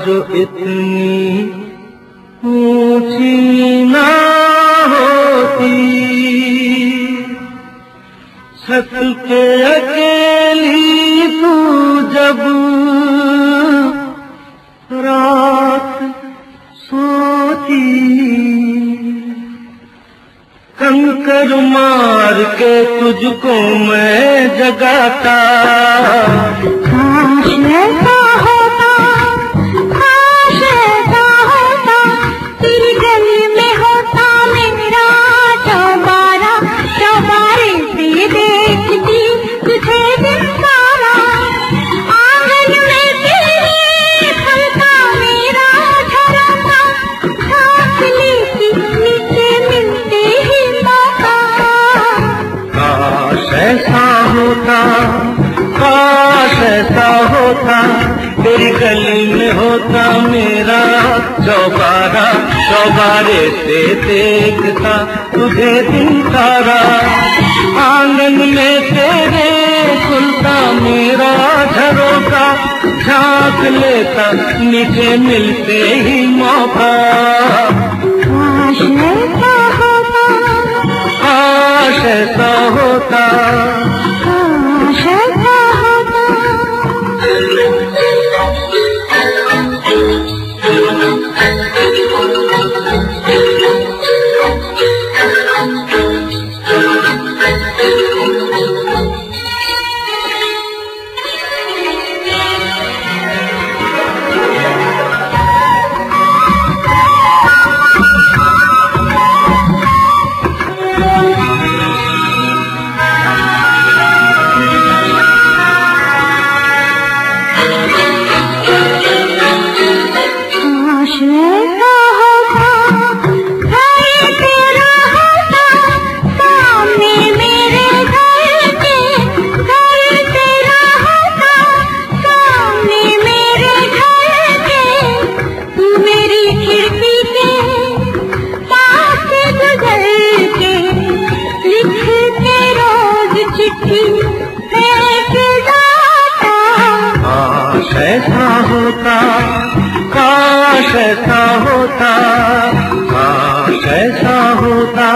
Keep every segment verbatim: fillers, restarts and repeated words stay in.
जो इतनी ऊंची ना होती, छत पे अकेली तू जब रात सोती, कंकर मार के तुझको मैं जगाता। काश ऐसा होता, काश ऐसा होता, तेरी गली में होता मेरा चौबारा, चौबारे से देखती तुझे दिन सारा, आंगन में तेरे फलता मेरा झरोखा, झांक लेती नीचे मिलते ही मौका। काश ऐसा होता, काश ऐसा होता, तेरी गली में होता मेरा चौबारा, चौबारे से देखता तुझे दिन सारा, आंगन में तेरे खुलता मेरा झरोखा, झांक लेता नीचे मिलते ही मौका। काश ऐसा होता, काश ऐसा होता, काश ऐसा होता। ऐसा होता, काश ऐसा होता, काश ऐसा होता।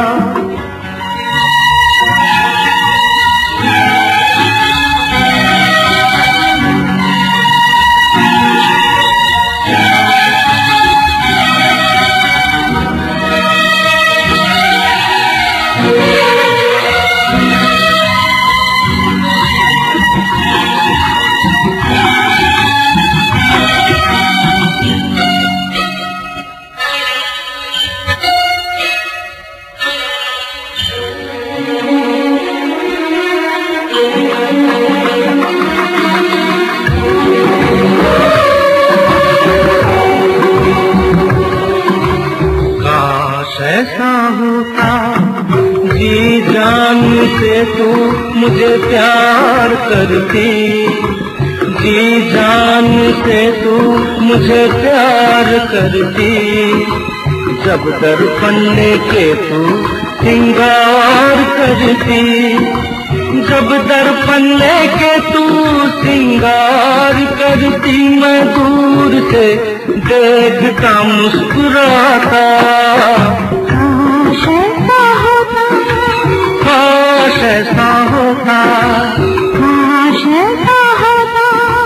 ऐसा होता, जी जान से तू मुझे प्यार करती, जी जान से तू मुझे प्यार करती, जब दर्पण लेके तू सिंगार करती, जब दर्पण लेके तू सिंगार करती, मैं दूर से देखता मुस्कुराता। काश ऐसा होता, काश ऐसा होता, काश ऐसा होता।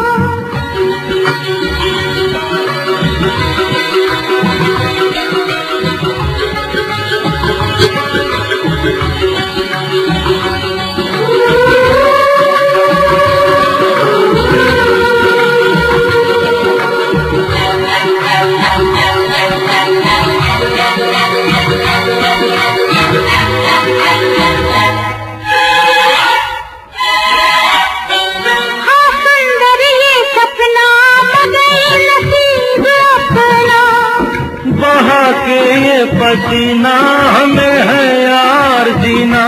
के ये पसीना हमें है यार जीना,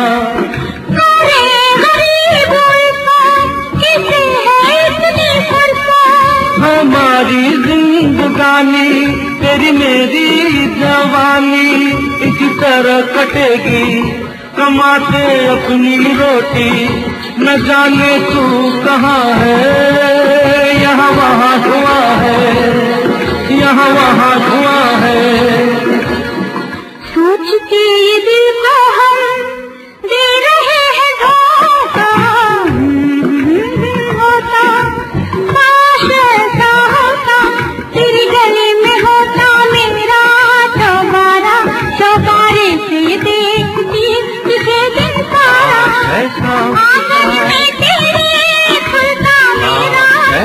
हमारी जिंदगानी तेरी मेरी जवानी इस तरह कटेगी, कमाते अपनी रोटी, न जाने तू कहाँ है, यहाँ वहाँ हुआ है। यहाँ वहाँ धुआं है। सोचते ये दिल को हम दे रहे हैं धोखा, होता काश ऐसा होता तेरी गली में होता मेरा चौबारा, चौबारे से देखती तुझे दिन सारा, आंगन में तेरे खुलता मेरा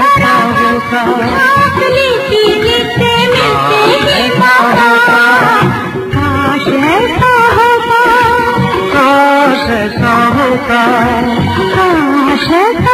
साथ लेती लेते मिलते ही मौका, काश ऐसा होता, काश ऐसा होता, काश ऐसा